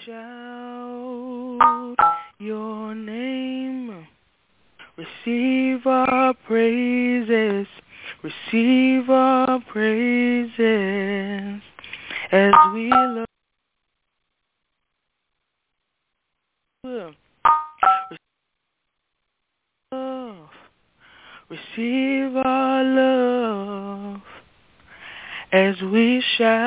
shout your name. Receive our praises. Receive our praises as we love. Receive our love as we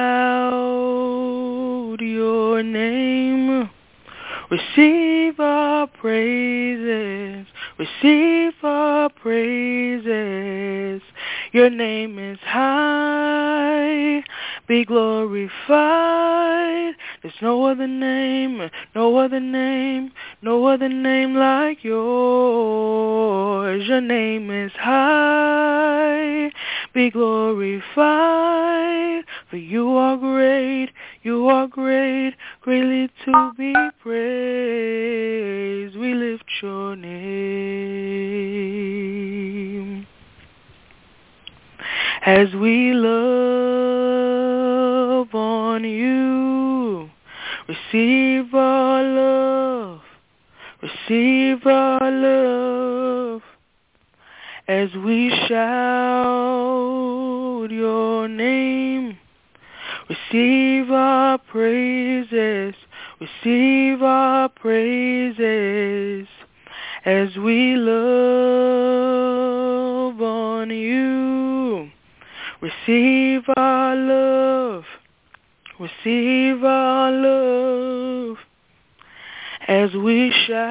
shout your name. Receive our praises. Receive our praises. Your name is high. Be glorified. There's no other name, no other name, no other name like yours. Your name is high. Be glorified. For you are great, greatly to be praised. We lift your name as we love on you. Receive our love, receive our love as we shout your name. Receive our praises, receive our praises as we love on you. Receive our love, receive our love as we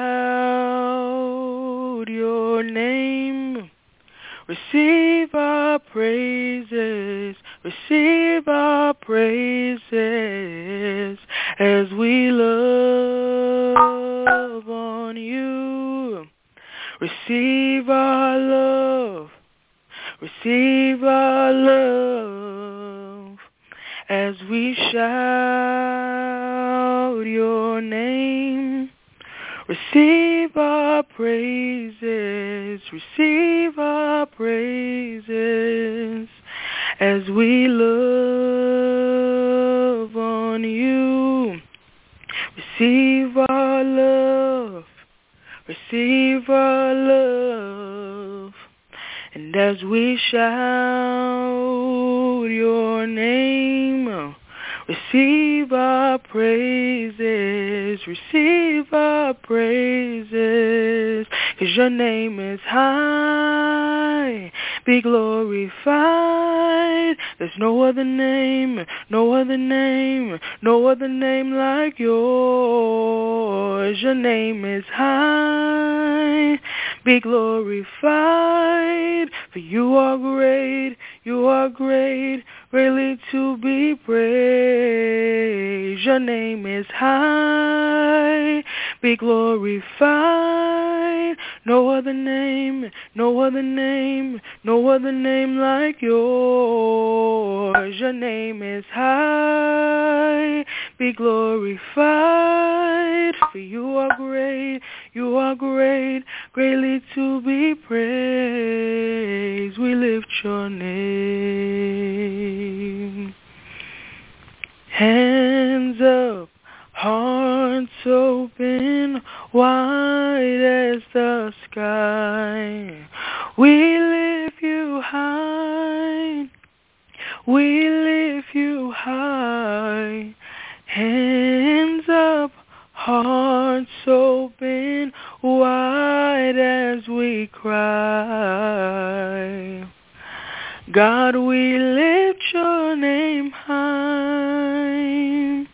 shout your name. Receive our praises, receive our praises as we love on you. Receive our love, receive our love as we shout your name. Receive our praises, receive our praises as we love on you. Receive our love, receive our love, and as we shout your name, receive our praises, receive our praises, 'cause your name is high, be glorified. There's no other name, no other name, no other name like yours. Your name is high, be glorified, for you are great, greatly to be praised. Your name is high, be glorified. No other name, no other name, no other name like yours. Your name is high, be glorified, for you are great, greatly to be praised. We lift your name. Hands up, hearts open, wide as the sky. We lift you high, we lift you high. Hands up, hearts open, wide as we cry. God, we lift your name high.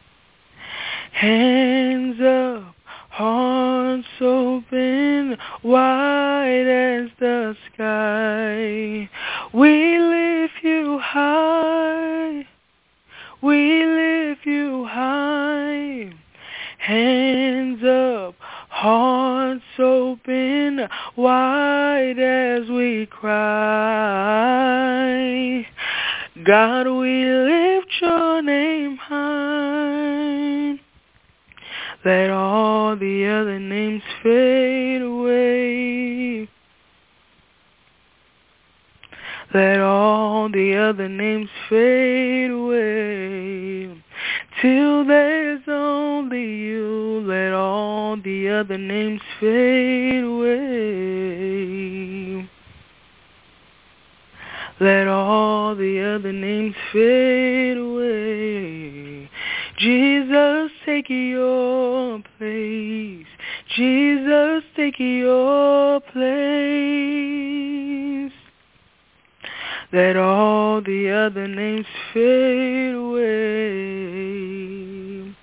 Hands up, hearts open, wide as the sky. We lift you high, we lift you high. Hands up, hearts open, wide as we cry. God, we lift your name high. Let all the other names fade away. Let all the other names fade away, till there's only you. other names fade away. Let all the other names fade away. Jesus, take your place. Jesus, take your place. Let all the other names fade away.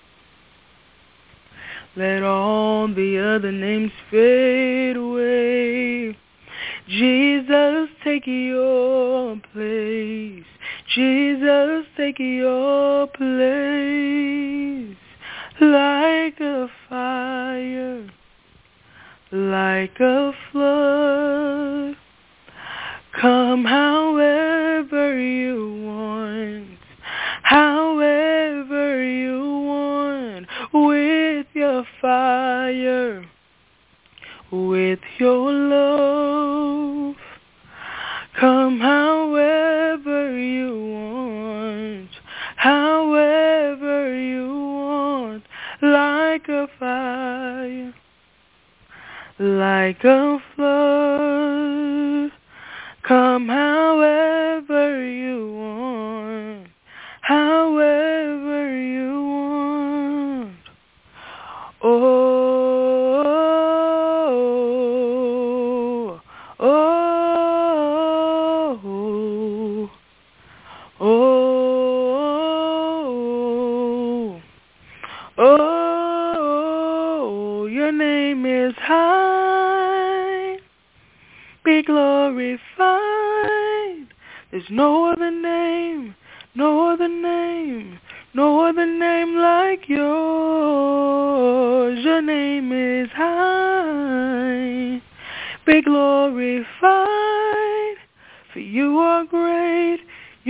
Let all the other names fade away. Jesus, take your place. Jesus, take your place. Like a fire, like a flood. Come however you want, however you want, with your fire, with your love. Come however you want, however you want, like a fire, like a flood. Come however you want, however you want. Oh, oh, oh, oh, oh, your name is high. Be glorified. There's no other name, no other name, no other name like yours. Your name is high. Be glorified. For you are great,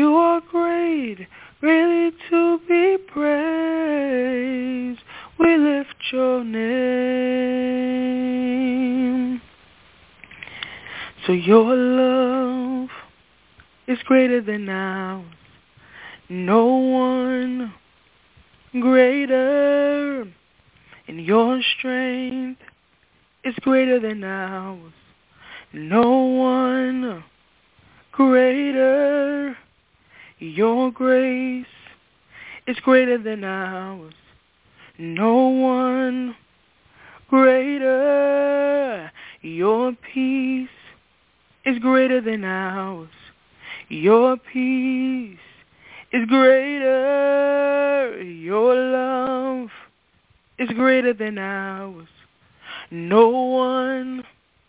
really to be praised. We lift your name. So your love is greater than ours. No one greater. And your strength is greater than ours. No one greater. Your grace is greater than ours. No one greater. Your peace is greater than ours. Your peace is greater. Your love is greater than ours. No one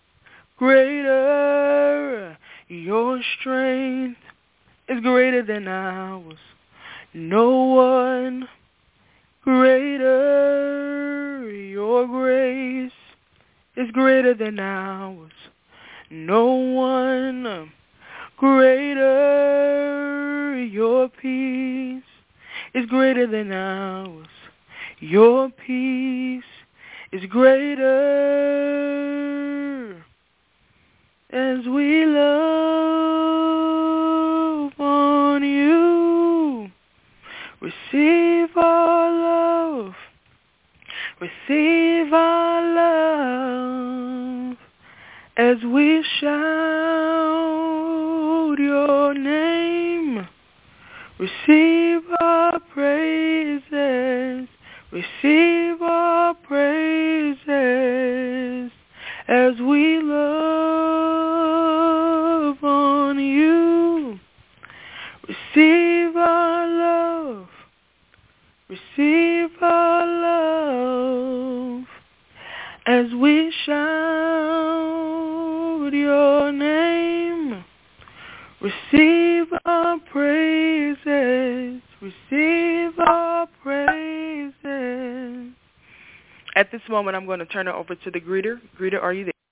greater. Your strength is greater than ours. No one greater. Your grace is greater than ours. No one greater. Your peace is greater than ours. Your peace is greater. As we love on you, receive our love, receive our love. As we shout your name, receive our praises, receive our praises. As we love on you, receive our love, receive our love. As we shout your name, receive our praises, receive our praises. At this moment, I'm going to turn it over to the greeter. Greeter, are you there?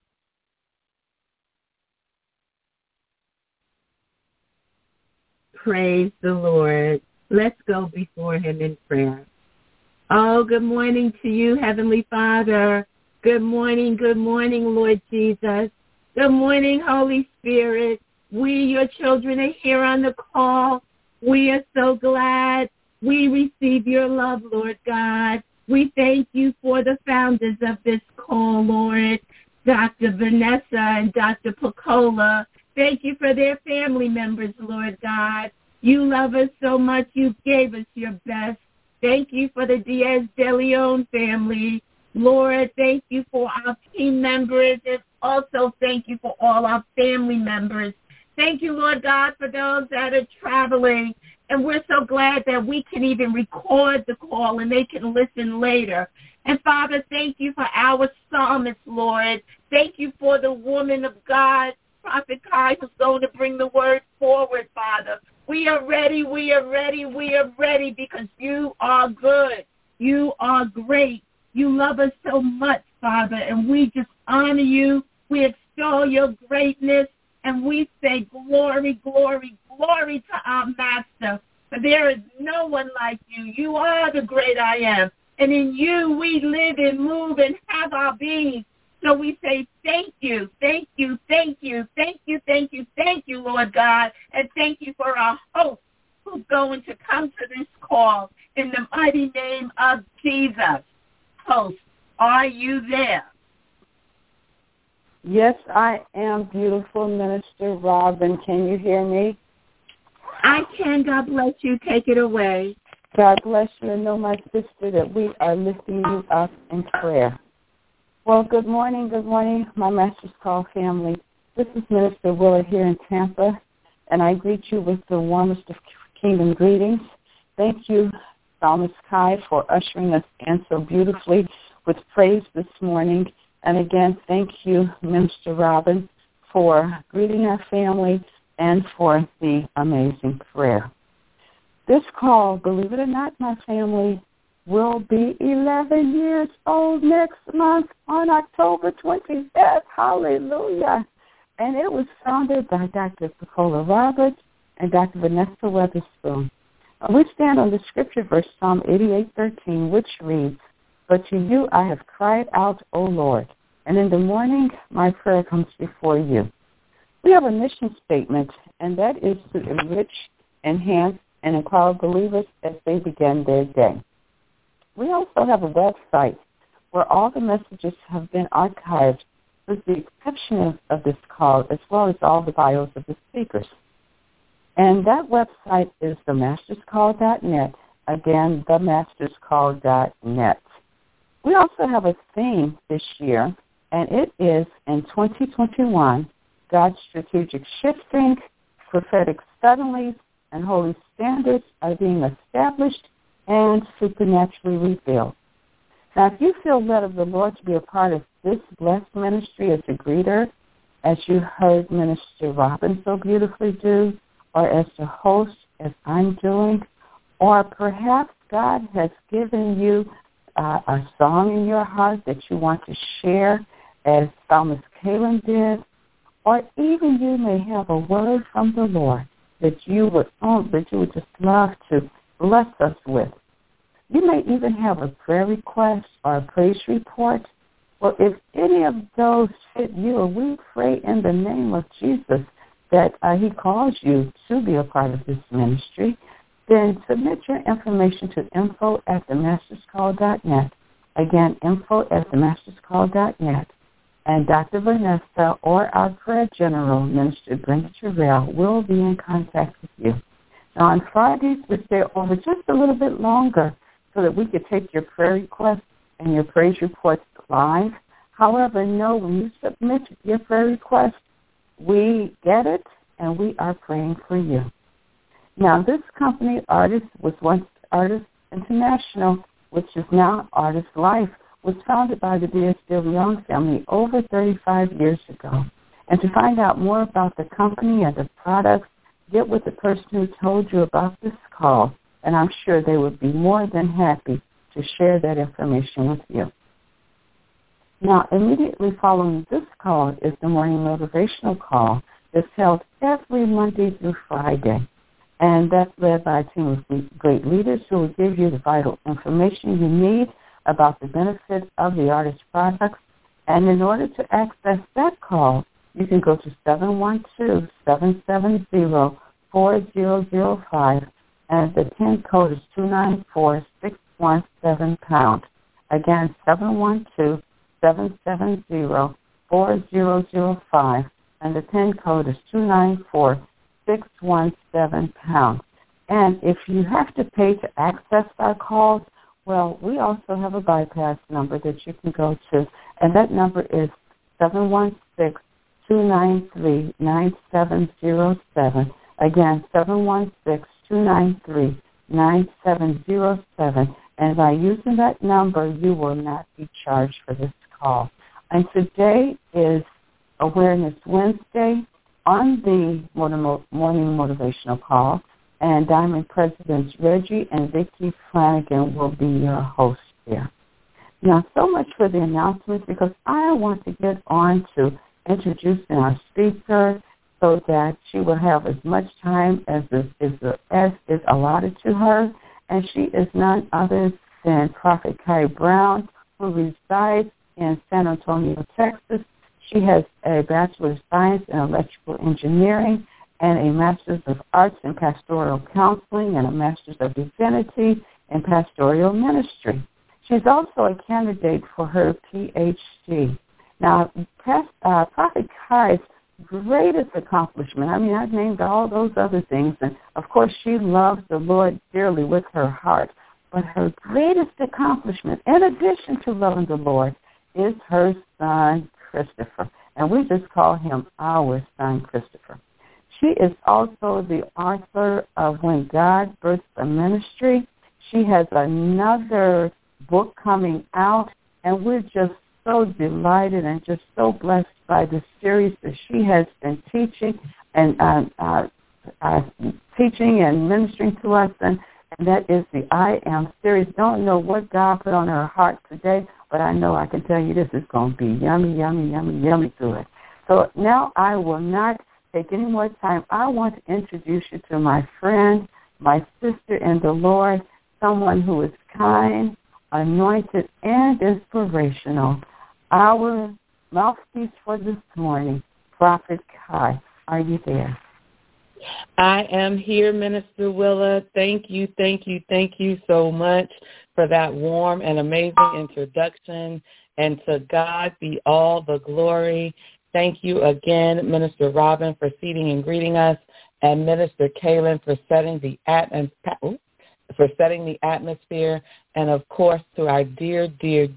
Praise the Lord. Let's go before him in prayer. Oh, good morning to you, Heavenly Father. Good morning, Lord Jesus. Good morning, Holy Spirit. We, your children, are here on the call. We are so glad we receive your love, Lord God. We thank you for the founders of this call, Lord, Dr. Vanessa and Dr. Picola. Thank you for their family members, Lord God. You love us so much, you gave us your best. Thank you for the Diaz de Leon family. Lord, thank you for our team members, and also thank you for all our family members. Thank you, Lord God, for those that are traveling. And we're so glad that we can even record the call and they can listen later. And, Father, thank you for our psalmist, Lord. Thank you for the woman of God, Prophet Kai, who's going to bring the word forward, Father. We are ready, we are ready, we are ready because you are good. You are great. You love us so much, Father, and we just honor you. We extol your greatness, and we say glory, glory, glory to our Master. For there is no one like you. You are the great I am, and in you we live and move and have our being. So we say thank you, thank you, thank you, thank you, thank you, thank you, Lord God, and thank you for our host who's going to come to this call in the mighty name of Jesus. Host, are you there? Yes, I am, beautiful Minister Robin. Can you hear me? I can. God bless you. Take it away. God bless you, and know, my sister, that we are lifting you up in prayer. Well, good morning, my Master's Call family. This is Minister Willard here in Tampa, and I greet you with the warmest of kingdom greetings. Thank you, Psalmist Kai, for ushering us in so beautifully with praise this morning. And again, thank you, Minister Robin, for greeting our family and for the amazing prayer. This call, believe it or not, my family, will be 11 years old next month on October 25th. Hallelujah. And it was founded by Dr. Picola Roberts and Dr. Vanessa Weatherspoon. We stand on the scripture verse, Psalm 88:13, which reads, "But to you I have cried out, O Lord, and in the morning my prayer comes before you." We have a mission statement, and that is to enrich, enhance, and empower believers as they begin their day. We also have a website where all the messages have been archived with the exception of this call, as well as all the bios of the speakers. And that website is themasterscall.net. Again, themasterscall.net. We also have a theme this year, and it is in 2021, God's strategic shifting, prophetic suddenlies, and holy standards are being established and supernaturally revealed. Now, if you feel led of the Lord to be a part of this blessed ministry as a greeter, as you heard Minister Robin so beautifully do, or as the host, as I'm doing, or perhaps God has given you a song in your heart that you want to share, as Psalmist Kaylin did, or even you may have a word from the Lord that you would just love to bless us with. You may even have a prayer request or a praise report. Well, if any of those fit you, we pray in the name of Jesus that he calls you to be a part of this ministry, then submit your information to info@themasterscall.net. Again, info@themasterscall.net. And Dr. Vanessa or our prayer general, Minister Brenda Terrell, will be in contact with you. Now, on Fridays, we stay over just a little bit longer so that we could take your prayer requests and your praise reports live. However, know when you submit your prayer request, we get it, and we are praying for you. Now, this company, Artist, was once Artist International, which is now Artist Life, was founded by the Diaz de Leon family over 35 years ago. And to find out more about the company and the products, get with the person who told you about this call, and I'm sure they would be more than happy to share that information with you. Now, immediately following this call is the morning motivational call that's held every Monday through Friday. And that's led by a team of great leaders who will give you the vital information you need about the benefit of the Artist products. And in order to access that call, you can go to 712-770-4005, and the PIN code is 294-617#. Again, 712-770-4005, and the PIN code is 294617#. And if you have to pay to access our calls, well, we also have a bypass number that you can go to, and that number is 716-293-9707. Again, 716-293-9707. And by using that number, you will not be charged for this call. And today is Awareness Wednesday on the morning motivational call. And Diamond Presidents Reggie and Vicki Flanagan will be your hosts here. Now, so much for the announcements, because I want to get on to introducing our speaker so that she will have as much time as is allotted to her. And she is none other than Prophet Kai Brown, who resides in San Antonio, Texas. She has a Bachelor of Science in Electrical Engineering and a Master's of Arts in Pastoral Counseling and a Master's of Divinity in Pastoral Ministry. She's also a candidate for her Ph.D. Now, Prophet Kai's greatest accomplishment, I mean, I've named all those other things, and of course she loves the Lord dearly with her heart, but her greatest accomplishment, in addition to loving the Lord, is her son, Christopher. And we just call him our son, Christopher. She is also the author of When God Birthed a Ministry. She has another book coming out, and we're just so delighted and just so blessed by the series that she has been teaching and ministering to us, and that is the I Am series. Don't know what God put on her heart today, but I know I can tell you this is going to be yummy, yummy, yummy, yummy good. So now I will not take any more time. I want to introduce you to my friend, my sister in the Lord, someone who is kind, anointed, and inspirational. Our mouthpiece for this morning, Prophet Kai. Are you there? I am here, Minister Willa. Thank you so much for that warm and amazing introduction. And to God be all the glory. Thank you again, Minister Robin, for seating and greeting us, and Minister Kaylin for setting the atmosphere, and of course to our dear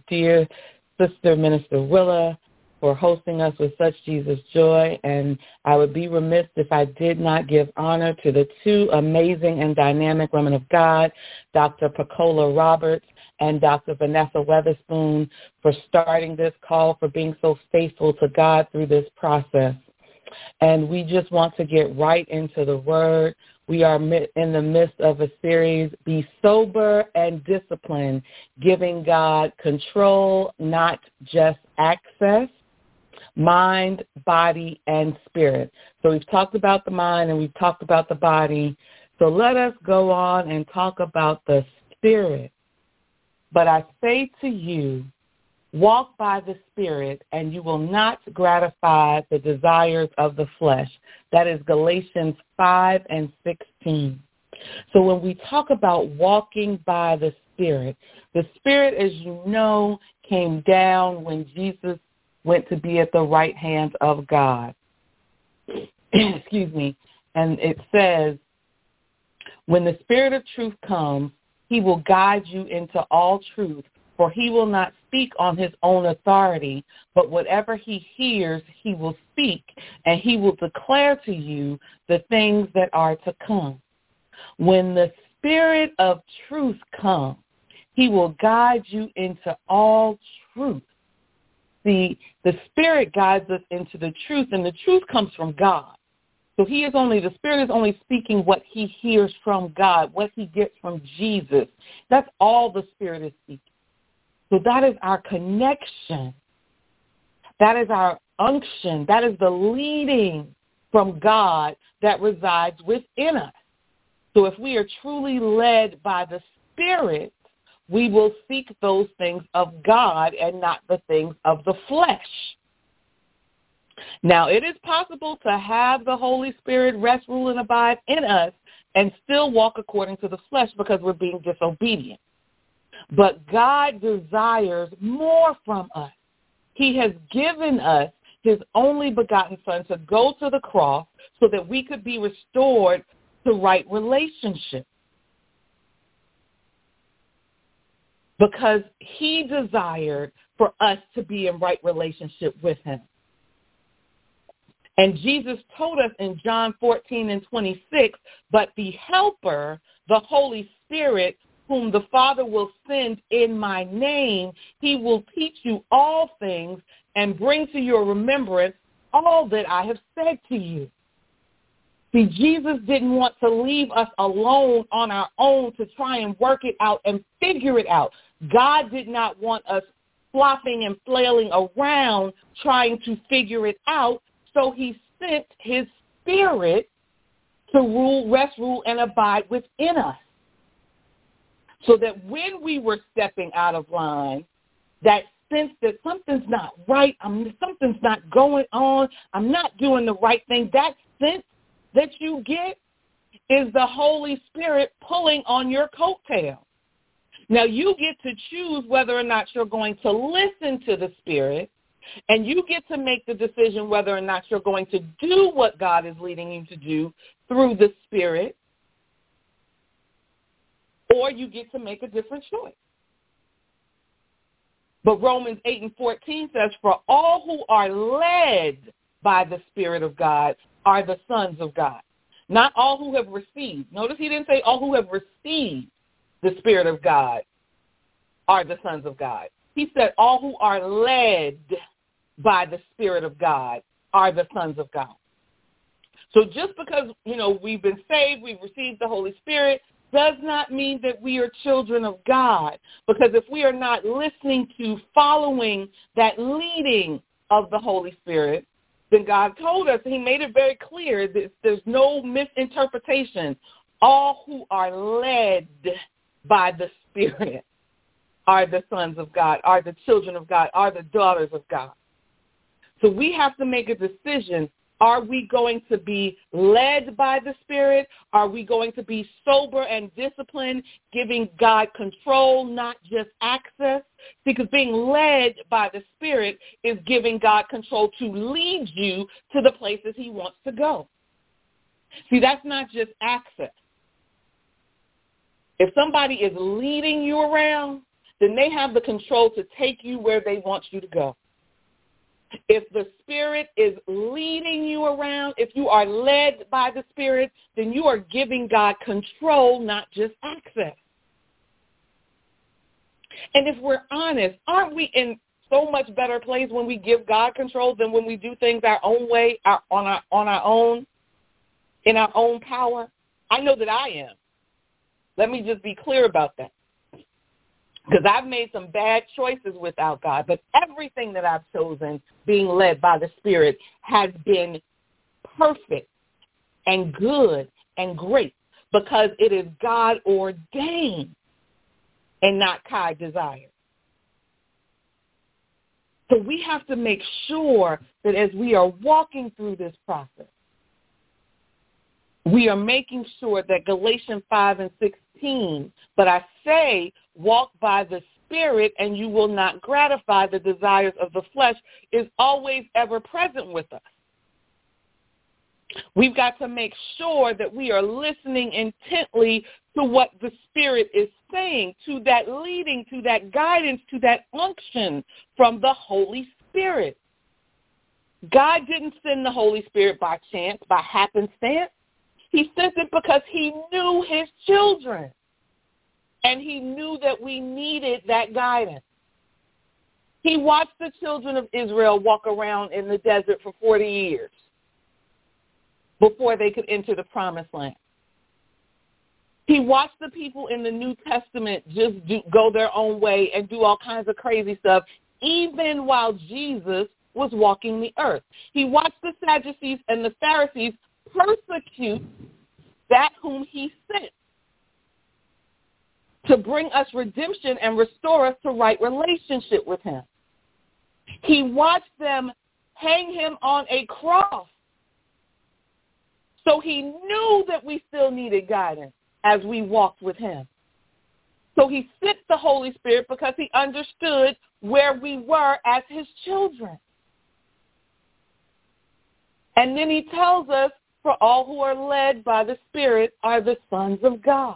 Sister Minister Willa for hosting us with such Jesus joy. And I would be remiss if I did not give honor to the two amazing and dynamic women of God, Dr. Pacola Roberts and Dr. Vanessa Weatherspoon, for starting this call, for being so faithful to God through this process. And we just want to get right into the word. We are in the midst of a series, Be Sober and Disciplined, giving God control, not just access, mind, body, and spirit. So we've talked about the mind and we've talked about the body. So let us go on and talk about the spirit. But I say to you, walk by the Spirit, and you will not gratify the desires of the flesh. That is Galatians 5:16. So when we talk about walking by the Spirit, as you know, came down when Jesus went to be at the right hand of God. Excuse me. And it says, when the Spirit of truth comes, he will guide you into all truth, for he will not speak on his own authority, but whatever he hears, he will speak, and he will declare to you the things that are to come. When the Spirit of truth comes, he will guide you into all truth. The Spirit guides us into the truth, and the truth comes from God. So the Spirit is only speaking what he hears from God, what he gets from Jesus. That's all the Spirit is speaking. So that is our connection. That is our unction. That is the leading from God that resides within us. So if we are truly led by the Spirit, we will seek those things of God and not the things of the flesh. Now, it is possible to have the Holy Spirit rest, rule, and abide in us and still walk according to the flesh because we're being disobedient. But God desires more from us. He has given us his only begotten son to go to the cross so that we could be restored to right relationship. Because he desired for us to be in right relationship with him. And Jesus told us in John 14:26, but the helper, the Holy Spirit, whom the Father will send in my name, he will teach you all things and bring to your remembrance all that I have said to you. See, Jesus didn't want to leave us alone on our own to try and work it out and figure it out. God did not want us flopping and flailing around trying to figure it out, so he sent his Spirit to rule, rest, rule, and abide within us. So that when we were stepping out of line, that sense that something's not right, something's not going on, I'm not doing the right thing, that sense that you get is the Holy Spirit pulling on your coattail. Now, you get to choose whether or not you're going to listen to the Spirit, and you get to make the decision whether or not you're going to do what God is leading you to do through the Spirit, or you get to make a different choice. But Romans 8:14 says, for all who are led by the Spirit of God are the sons of God. Not all who have received. Notice he didn't say all who have received the Spirit of God are the sons of God. He said all who are led by the Spirit of God are the sons of God. So just because, we've been saved, we've received the Holy Spirit, does not mean that we are children of God. Because if we are not listening to, following that leading of the Holy Spirit, then God told us, he made it very clear that there's no misinterpretation. All who are led by the Spirit are the sons of God, are the children of God, are the daughters of God. So we have to make a decision. Are we going to be led by the Spirit? Are we going to be sober and disciplined, giving God control, not just access? Because being led by the Spirit is giving God control to lead you to the places he wants to go. See, that's not just access. If somebody is leading you around, then they have the control to take you where they want you to go. If the Spirit is leading you around, if you are led by the Spirit, then you are giving God control, not just access. And if we're honest, aren't we in so much better place when we give God control than when we do things our own way, on our own, in our own power? I know that I am. Let me just be clear about that. Because I've made some bad choices without God, but everything that I've chosen being led by the Spirit has been perfect and good and great because it is God ordained and not Kai desired. So we have to make sure that as we are walking through this process, we are making sure that Galatians 5:16, but I say, walk by the Spirit and you will not gratify the desires of the flesh, is always ever present with us. We've got to make sure that we are listening intently to what the Spirit is saying, to that leading, to that guidance, to that unction from the Holy Spirit. God didn't send the Holy Spirit by chance, by happenstance. He sent it because he knew his children. And he knew that we needed that guidance. He watched the children of Israel walk around in the desert for 40 years before they could enter the promised land. He watched the people in the New Testament just go their own way and do all kinds of crazy stuff, even while Jesus was walking the earth. He watched the Sadducees and the Pharisees persecute that whom he sent to bring us redemption and restore us to right relationship with him. He watched them hang him on a cross. So he knew that we still needed guidance as we walked with him. So he sent the Holy Spirit because he understood where we were as his children. And then he tells us, for all who are led by the Spirit are the sons of God.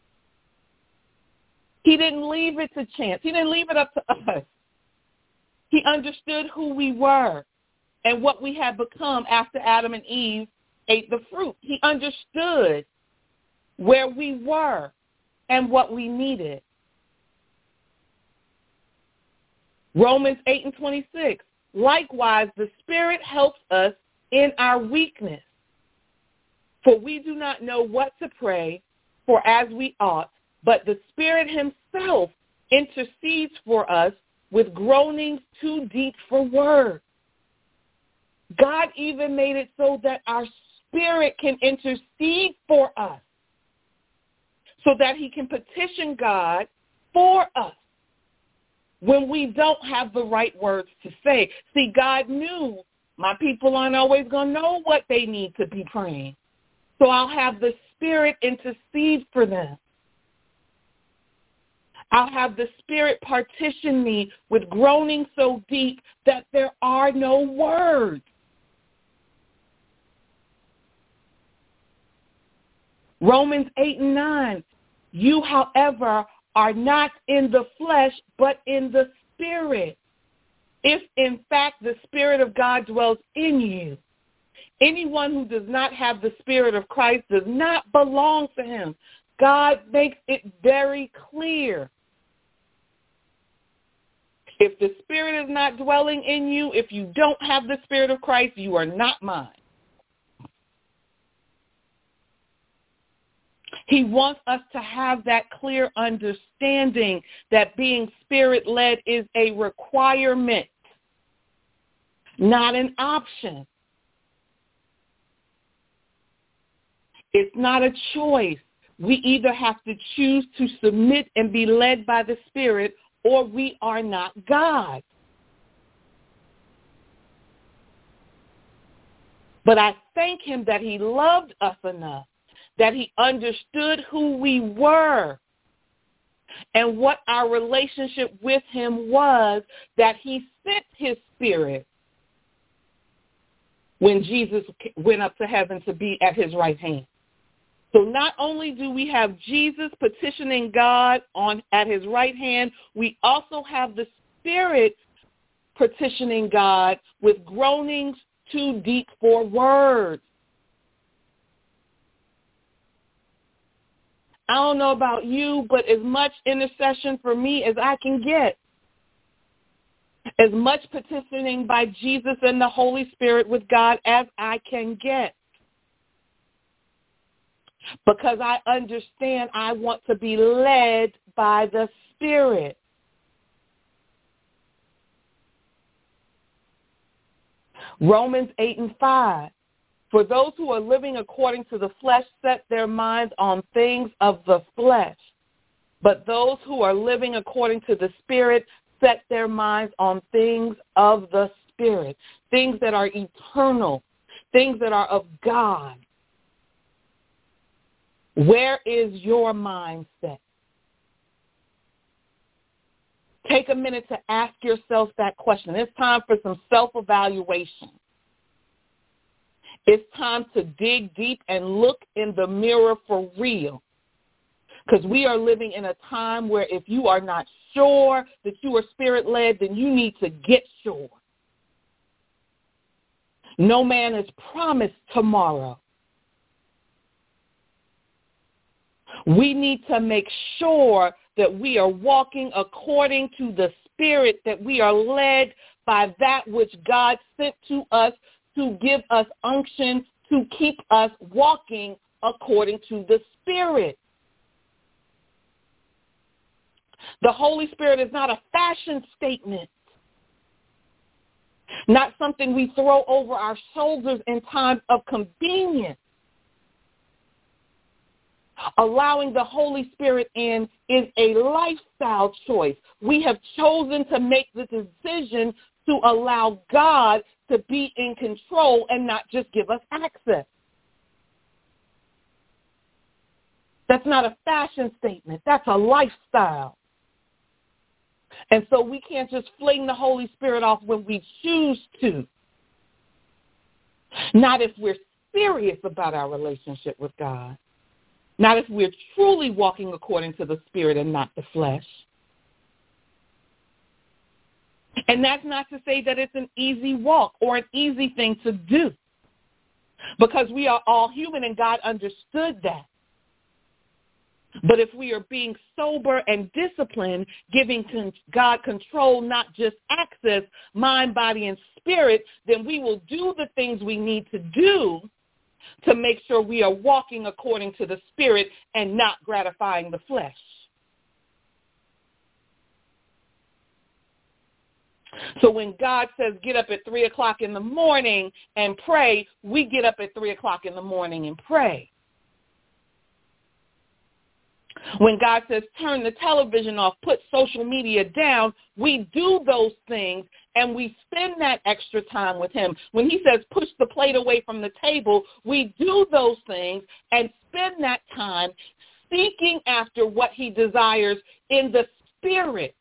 He didn't leave it to chance. He didn't leave it up to us. He understood who we were and what we had become after Adam and Eve ate the fruit. He understood where we were and what we needed. Romans 8:26. Likewise, the Spirit helps us in our weakness. For we do not know what to pray for as we ought, but the Spirit himself intercedes for us with groanings too deep for words. God even made it so that our spirit can intercede for us, so that he can petition God for us when we don't have the right words to say. See, God knew my people aren't always going to know what they need to be praying. So I'll have the Spirit intercede for them. I'll have the Spirit partition me with groaning so deep that there are no words. Romans 8:9. You, however, are not in the flesh, but in the Spirit, if in fact the Spirit of God dwells in you. Anyone who does not have the Spirit of Christ does not belong to him. God makes it very clear. If the Spirit is not dwelling in you, if you don't have the Spirit of Christ, you are not mine. He wants us to have that clear understanding that being Spirit-led is a requirement, not an option. It's not a choice. We either have to choose to submit and be led by the Spirit, or we are not God. But I thank him that he loved us enough, that he understood who we were and what our relationship with him was, that he sent his Spirit when Jesus went up to heaven to be at his right hand. So not only do we have Jesus petitioning God at his right hand, we also have the Spirit petitioning God with groanings too deep for words. I don't know about you, but as much intercession for me as I can get, as much petitioning by Jesus and the Holy Spirit with God as I can get. Because I understand I want to be led by the Spirit. Romans 8:5. For those who are living according to the flesh set their minds on things of the flesh. But those who are living according to the Spirit set their minds on things of the Spirit. Things that are eternal. Things that are of God. Where is your mindset? Take a minute to ask yourself that question. It's time for some self-evaluation. It's time to dig deep and look in the mirror for real. Because we are living in a time where if you are not sure that you are Spirit-led, then you need to get sure. No man is promised tomorrow. We need to make sure that we are walking according to the Spirit, that we are led by that which God sent to us to give us unction to keep us walking according to the Spirit. The Holy Spirit is not a fashion statement, not something we throw over our shoulders in times of convenience. Allowing the Holy Spirit in is a lifestyle choice. We have chosen to make the decision to allow God to be in control and not just give us access. That's not a fashion statement. That's a lifestyle. And so we can't just fling the Holy Spirit off when we choose to. Not if we're serious about our relationship with God. Not if we're truly walking according to the Spirit and not the flesh. And that's not to say that it's an easy walk or an easy thing to do, because we are all human and God understood that. But if we are being sober and disciplined, giving God control, not just access, mind, body, and spirit, then we will do the things we need to do to make sure we are walking according to the Spirit and not gratifying the flesh. So when God says get up at 3 o'clock in the morning and pray, we get up at 3 o'clock in the morning and pray. When God says turn the television off, put social media down, we do those things and we spend that extra time with him. When he says push the plate away from the table, we do those things and spend that time seeking after what he desires in the Spirit.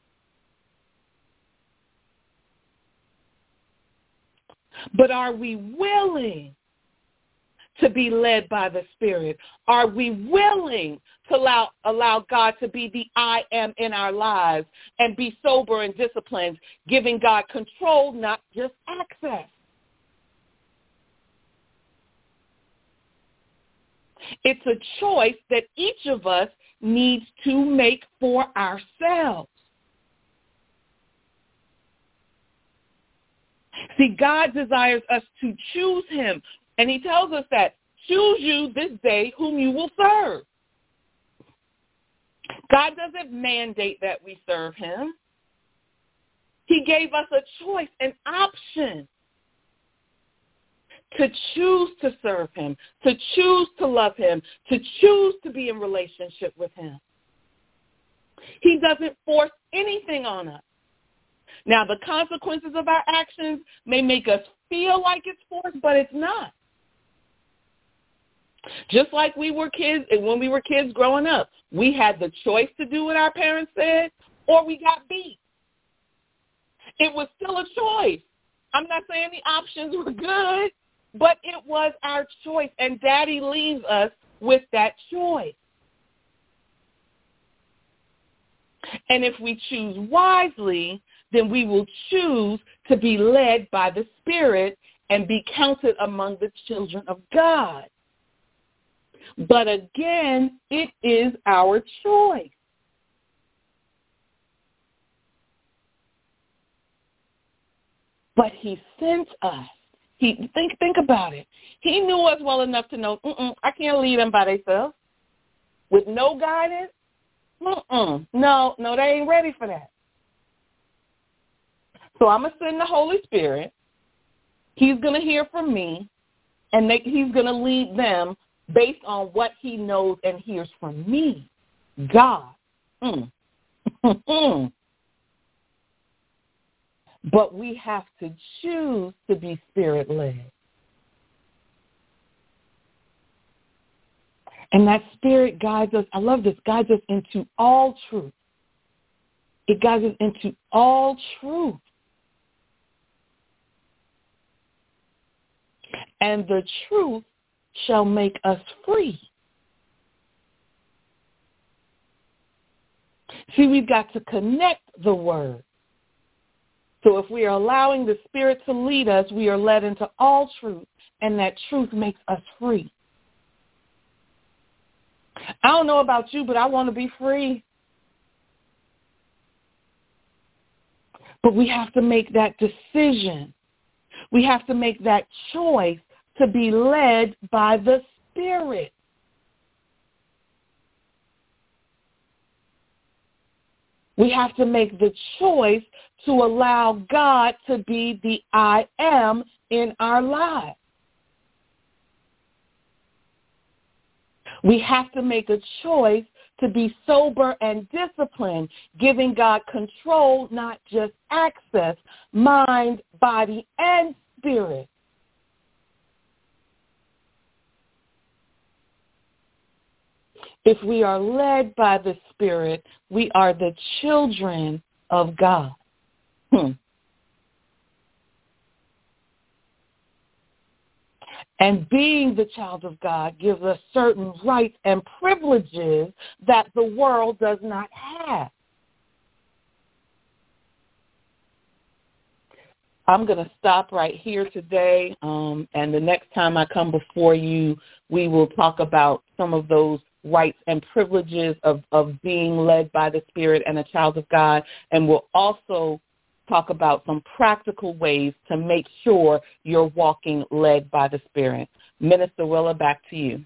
But are we willing to be led by the Spirit? Are we willing to allow God to be the I am in our lives and be sober and disciplined, giving God control, not just access? It's a choice that each of us needs to make for ourselves. See, God desires us to choose him. And he tells us that, choose you this day whom you will serve. God doesn't mandate that we serve him. He gave us a choice, an option to choose to serve him, to choose to love him, to choose to be in relationship with him. He doesn't force anything on us. Now, the consequences of our actions may make us feel like it's forced, but it's not. Just like we were kids, and when we were kids growing up, we had the choice to do what our parents said, or we got beat. It was still a choice. I'm not saying the options were good, but it was our choice, and Daddy leaves us with that choice. And if we choose wisely, then we will choose to be led by the Spirit and be counted among the children of God. But again, it is our choice. But he sent us. Think about it. He knew us well enough to know, I can't lead them by themselves. With no guidance, no, they ain't ready for that. So I'm going to send the Holy Spirit. He's going to hear from me, and he's going to lead them based on what he knows and hears from me, God. But we have to choose to be Spirit-led. And that Spirit guides us, I love this, guides us into all truth. It guides us into all truth. And the truth shall make us free. See, we've got to connect the word. So if we are allowing the Spirit to lead us, we are led into all truth, and that truth makes us free. I don't know about you, but I want to be free. But we have to make that decision. We have to make that choice to be led by the Spirit. We have to make the choice to allow God to be the I am in our lives. We have to make a choice to be sober and disciplined, giving God control, not just access, mind, body, and spirit. If we are led by the Spirit, we are the children of God. And being the child of God gives us certain rights and privileges that the world does not have. I'm going to stop right here today, and the next time I come before you, we will talk about some of those rights and privileges of being led by the Spirit and a child of God, and we'll also talk about some practical ways to make sure you're walking led by the Spirit. Minister Willa, back to you.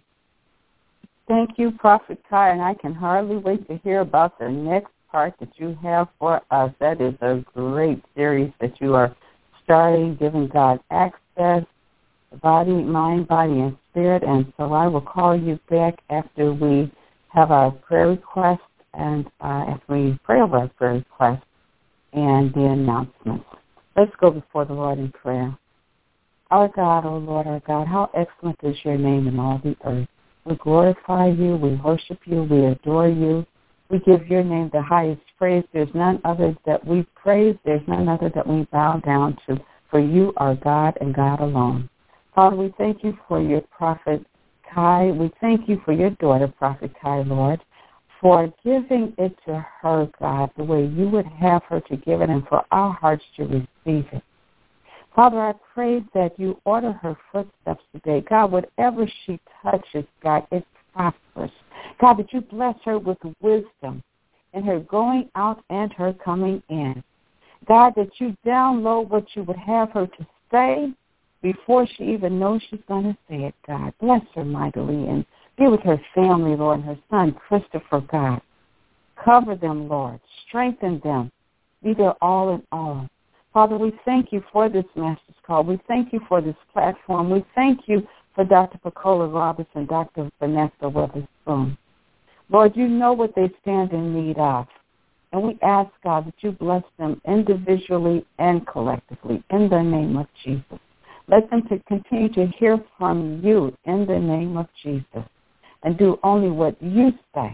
Thank you, Prophet Kai, and I can hardly wait to hear about the next part that you have for us. That is a great series that you are starting, giving God access, body, mind, body, and spirit. And so I will call you back after we have our prayer request and after we pray over our prayer request and the announcements. Let's go before the Lord in prayer. Our God, O Lord, our God, how excellent is your name in all the earth. We glorify you, we worship you, we adore you. We give your name the highest praise. There's none other that we praise. There's none other that we bow down to, for you are God and God alone. Father, we thank you for your Prophet Kai. We thank you for your daughter, Prophet Kai, Lord, for giving it to her, God, the way you would have her to give it and for our hearts to receive it. Father, I pray that you order her footsteps today. God, whatever she touches, God, it prospers. God, that you bless her with wisdom in her going out and her coming in. God, that you download what you would have her to say before she even knows she's going to say it, God. Bless her mightily and be with her family, Lord, and her son, Christopher, God. Cover them, Lord. Strengthen them. Be their all in all. Father, we thank you for this Master's Call. We thank you for this platform. We thank you for Dr. Pacola Robertson, Dr. Vanessa Witherspoon. Lord, you know what they stand in need of. And we ask, God, that you bless them individually and collectively in the name of Jesus. Let them to continue to hear from you in the name of Jesus and do only what you say.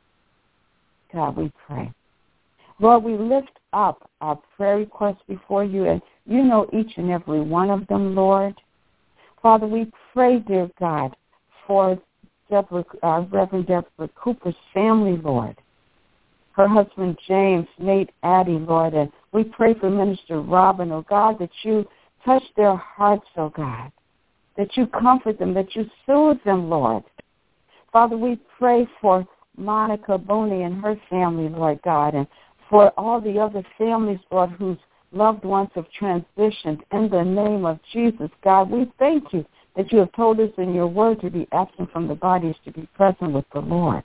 God, we pray. Lord, we lift up our prayer requests before you, and you know each and every one of them, Lord. Father, we pray, dear God, for Reverend Deborah Cooper's family, Lord. Her husband, James, Nate, Addie, Lord, and we pray for Minister Robin, oh God, that you touch their hearts, oh God, that you comfort them, that you soothe them, Lord. Father, we pray for Monica Boney and her family, Lord God, and for all the other families, Lord, whose loved ones have transitioned. In the name of Jesus, God, we thank you that you have told us in your word to be absent from the body is to be present with the Lord.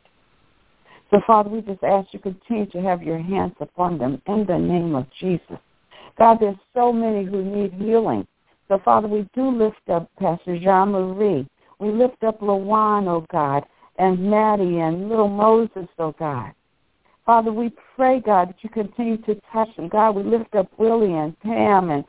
So, Father, we just ask you continue to have your hands upon them in the name of Jesus. God, there's so many who need healing. So, Father, we do lift up Pastor Jean-Marie. We lift up LaJuan, oh God, and Maddie and little Moses, oh God. Father, we pray, God, that you continue to touch them. God, we lift up Willie and Pam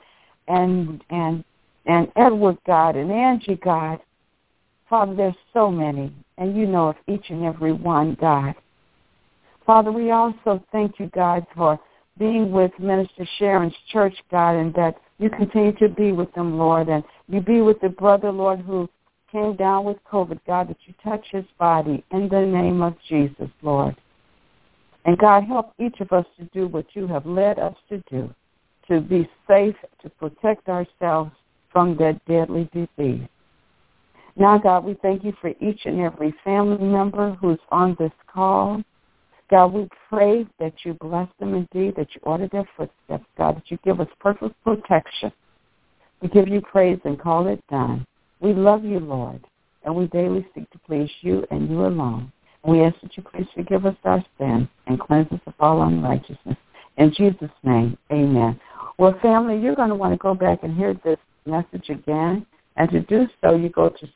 and Edward, God, and Angie, God. Father, there's so many, and you know of each and every one, God. Father, we also thank you, God, for being with Minister Sharon's church, God, and that you continue to be with them, Lord, and you be with the brother, Lord, who came down with COVID, God, that you touch his body in the name of Jesus, Lord. And, God, help each of us to do what you have led us to do, to be safe, to protect ourselves from that deadly disease. Now, God, we thank you for each and every family member who's on this call. God, we pray that you bless them indeed, that you order their footsteps, God, that you give us perfect protection. We give you praise and call it done. We love you, Lord, and we daily seek to please you and you alone. We ask that you please forgive us our sins and cleanse us of all unrighteousness. In Jesus' name, amen. Well, family, you're going to want to go back and hear this message again. And to do so, you go to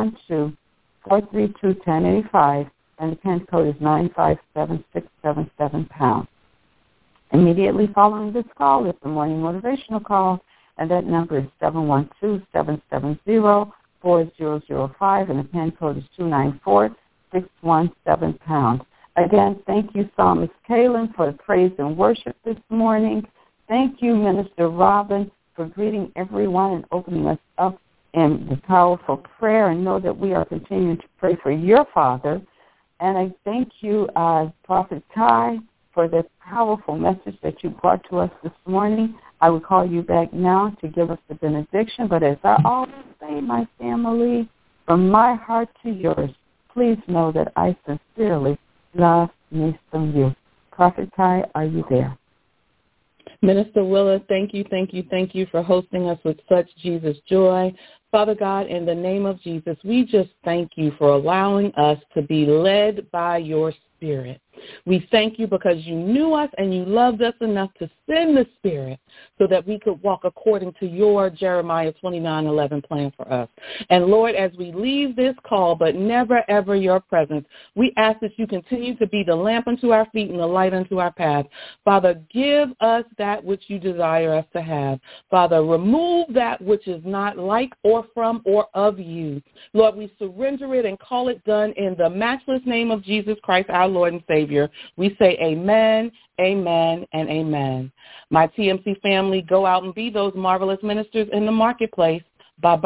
712-432-1085, and the PIN code is 957-677#. Immediately following this call is the morning motivational call, and that number is 712-770-4005, and the PIN code is 294 £617. Again, thank you, Psalmist Kaylin, for the praise and worship this morning. Thank you, Minister Robin, for greeting everyone and opening us up in the powerful prayer, and know that we are continuing to pray for your father. And I thank you, Prophet Ty, for the powerful message that you brought to us this morning. I will call you back now to give us the benediction, but as I always say, my family, from my heart to yours, please know that I sincerely love me some you. Prophet Ty, are you there? Minister Willa, thank you for hosting us with such Jesus joy. Father God, in the name of Jesus, we just thank you for allowing us to be led by your Spirit. We thank you because you knew us and you loved us enough to send the Spirit so that we could walk according to your Jeremiah 29:11 plan for us. And Lord, as we leave this call, but never ever your presence, we ask that you continue to be the lamp unto our feet and the light unto our path. Father, give us that which you desire us to have. Father, remove that which is not like or from or of you. Lord, we surrender it and call it done in the matchless name of Jesus Christ, our Lord and Savior. We say amen, amen, and amen. My TMC family, go out and be those marvelous ministers in the marketplace. Bye-bye.